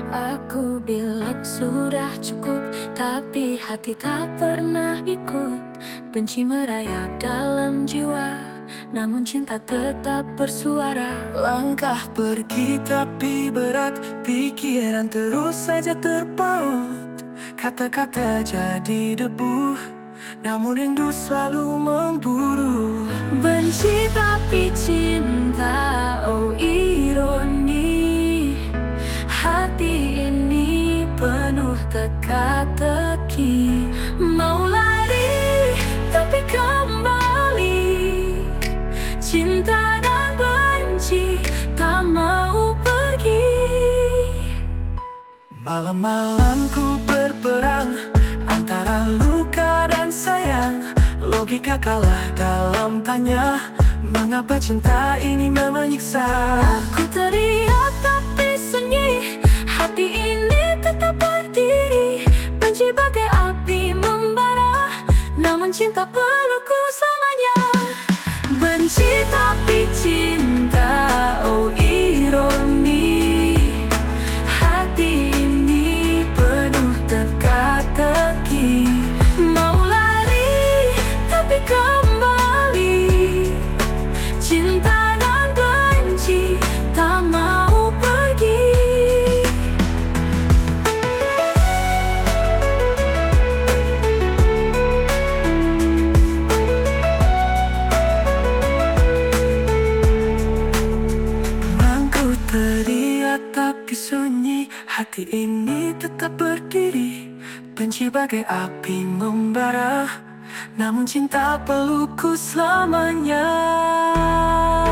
Aku bilang sudah cukup, tapi hati tak pernah ikut. Benci merayap dalam jiwa, namun cinta tetap bersuara. Langkah pergi tapi berat, pikiran terus saja terpaut. Kata-kata jadi debu, namun rindu selalu memburu. Benci tapi cinta, oh ironi. Hati ini penuh teka-teki. Mau lari tapi kembali. Cinta dan benci tak mau pergi. Malam-malam ku berperang antara luka dan sayang. Logika kalah dalam tanya, mengapa cinta ini menyiksa. Aku teriak tapi sunyi, hati ini tetap berdiri. Benci bagai api membara, namun cinta pelukku selamanya. Benci tapi cinta, oh ironi. Hati ini penuh teka-teki. Mau lari tapi kembali. Cinta dan benci tak mau pergi. Ku teriak tapi sunyi, hati ini tetap berdiri. Benci bagai api membara, namun cinta pelukku selamanya.